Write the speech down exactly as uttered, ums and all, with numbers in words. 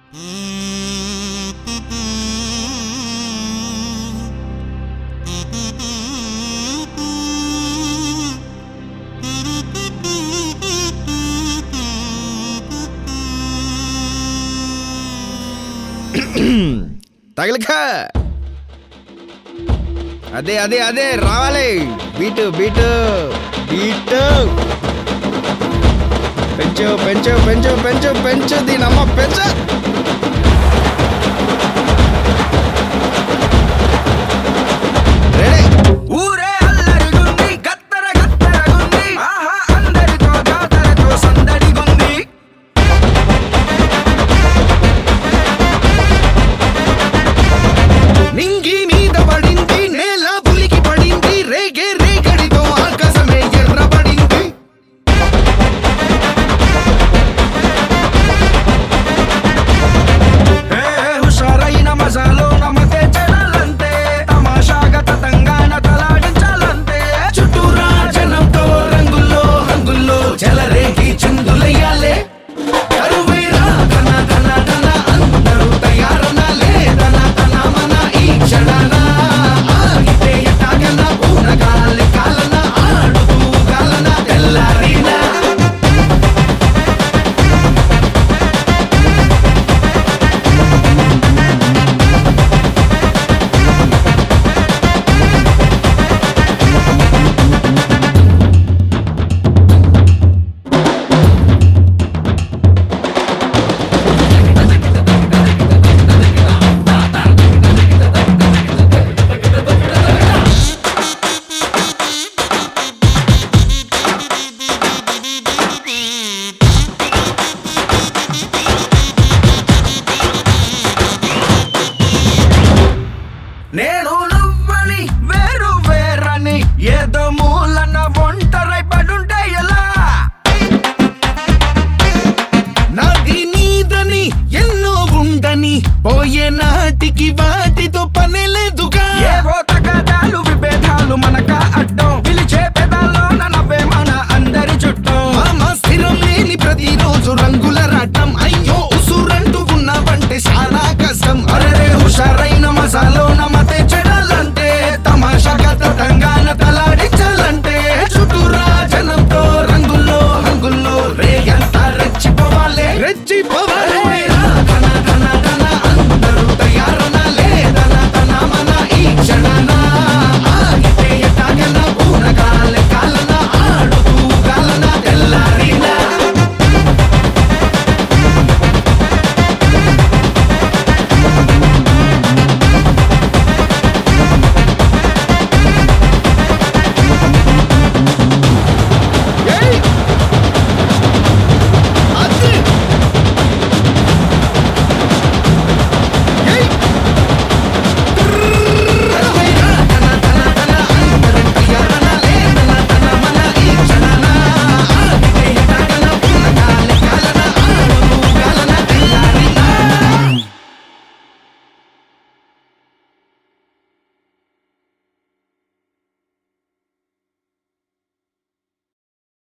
తగలక అదే అదే అదే రావాలి. బీటు బీటు బీటు పెంచు పెంచు పెంచు పెంచు పెంచు దీనమ్మ పెంచు. రెడీ. ఊరే అల్లరిగుంది, గత్తర గత్తరగుంది, ఆహా అందరితో జాతరతో సందడిగుంది. నింగి మీద పడింది, నేల పులికి పడింది, రేగే రేగడితో ఆకాశమే ఎర్రబడింది. ఏ హుషారైన మజాలో నమ్మతే చెడాలంతే, తమాషాగా తతంగాన తలాడించాలంతే. చుట్టూరా జనంతో రంగుల్లో రంగుల్లో చెలరేగి చిందులయ్యాలే. కరువైరా ధన ధన ధన అందరూ తయారనాలే. ధన ధన మన ఈ క్షణాన ఆగితే ఎట్టాగన పూనగాలి కాలన ఆడుతూ గాలన తెల్లారినా. నేను నువ్వని వేరు వేరని ఏదో మూలన ఒంటరై పడుంటే ఎలా? నాది నీదని ఎన్నో ఉండని పోయే నాటికి వాటితో పని లేదుగా. ఏవో తగాదాలు విభేదాలు మనక అడ్డం, పిలిచే పెదాల్లో నవ్వే మన అందరి చుట్టం. స్థిరం లేని ప్రతిరోజు రంగుల